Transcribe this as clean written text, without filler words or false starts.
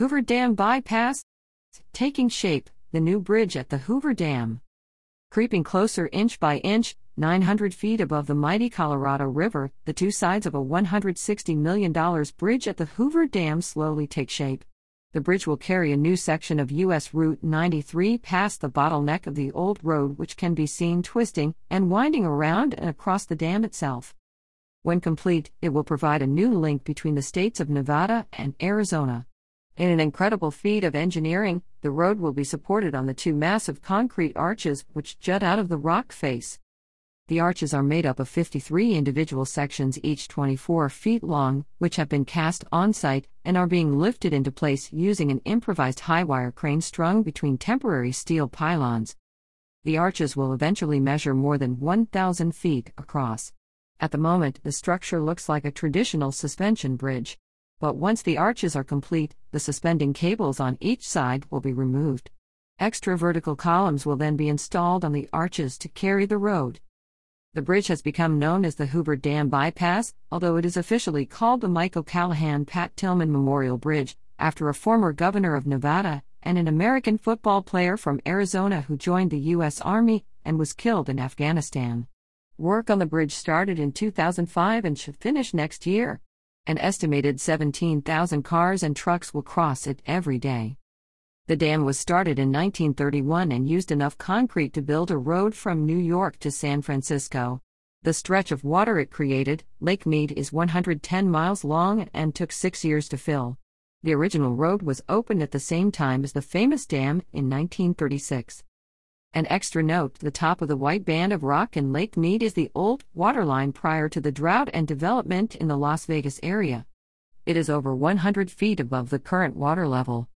Hoover Dam bypass taking shape, the new bridge at the Hoover Dam. Creeping closer inch by inch, 900 feet above the mighty Colorado River, the two sides of a $160 million bridge at the Hoover Dam slowly take shape. The bridge will carry a new section of U.S. Route 93 past the bottleneck of the old road, which can be seen twisting and winding around and across the dam itself. When complete, it will provide a new link between the states of Nevada and Arizona. In an incredible feat of engineering, the road will be supported on the two massive concrete arches which jut out of the rock face. The arches are made up of 53 individual sections, each 24 feet long, which have been cast on-site and are being lifted into place using an improvised high-wire crane strung between temporary steel pylons. The arches will eventually measure more than 1,000 feet across. At the moment, the structure looks like a traditional suspension bridge. But once the arches are complete, the suspending cables on each side will be removed. Extra vertical columns will then be installed on the arches to carry the road. The bridge has become known as the Hoover Dam Bypass, although it is officially called the Mike O'Callaghan Pat Tillman Memorial Bridge, after a former governor of Nevada and an American football player from Arizona who joined the U.S. Army and was killed in Afghanistan. Work on the bridge started in 2005 and should finish next year. An estimated 17,000 cars and trucks will cross it every day. The dam was started in 1931 and used enough concrete to build a road from New York to San Francisco. The stretch of water it created, Lake Mead, is 110 miles long and took 6 years to fill. The original road was opened at the same time as the famous dam in 1936. An extra note: the top of the white band of rock in Lake Mead is the old waterline prior to the drought and development in the Las Vegas area. It is over 100 feet above the current water level.